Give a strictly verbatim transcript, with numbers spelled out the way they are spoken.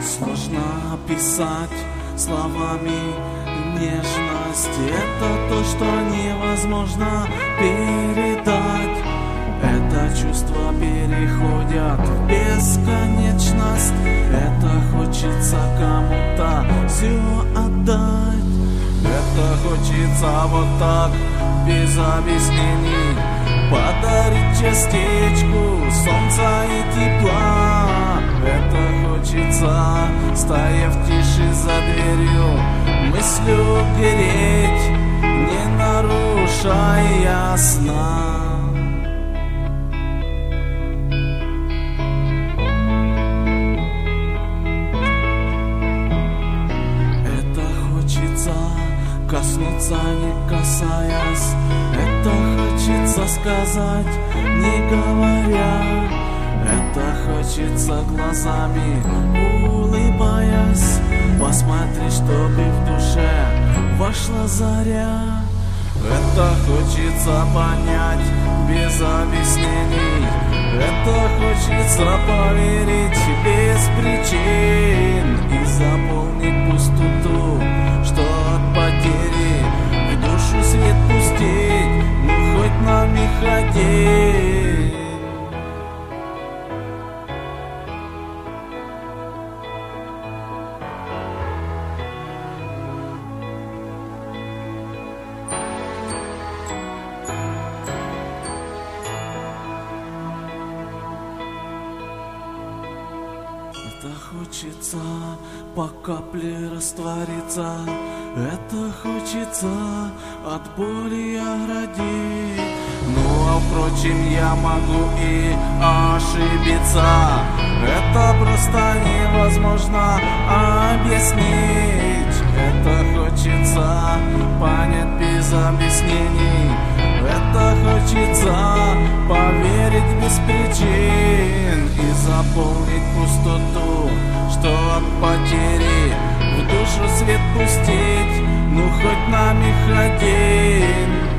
Сложно описать словами нежность. Это то, что невозможно передать. Это чувства переходят в бесконечность. Это хочется кому-то все отдать. Это хочется вот так, без объяснений, подарить частичку солнца и тепла. Это хочется, стоя в тиши за дверью, мыслью греть, не нарушая сна. Коснуться, не касаясь, это хочется сказать, не говоря. Это хочется глазами, улыбаясь, посмотреть, чтобы в душе вошла заря. Это хочется понять без объяснений. Это хочется поверить без причин и заполнить пустоту, что от потери в душу свет пустить, ну хоть нам и ходить. Это хочется по капле раствориться. Это хочется от боли оградить. Ну а впрочем я могу и ошибиться. Это просто невозможно объяснить. Это хочется понять без объяснений. Это хочется поверить без причин и заполнить пустоту, что от потери в душу свет пустить, ну хоть нами ходить.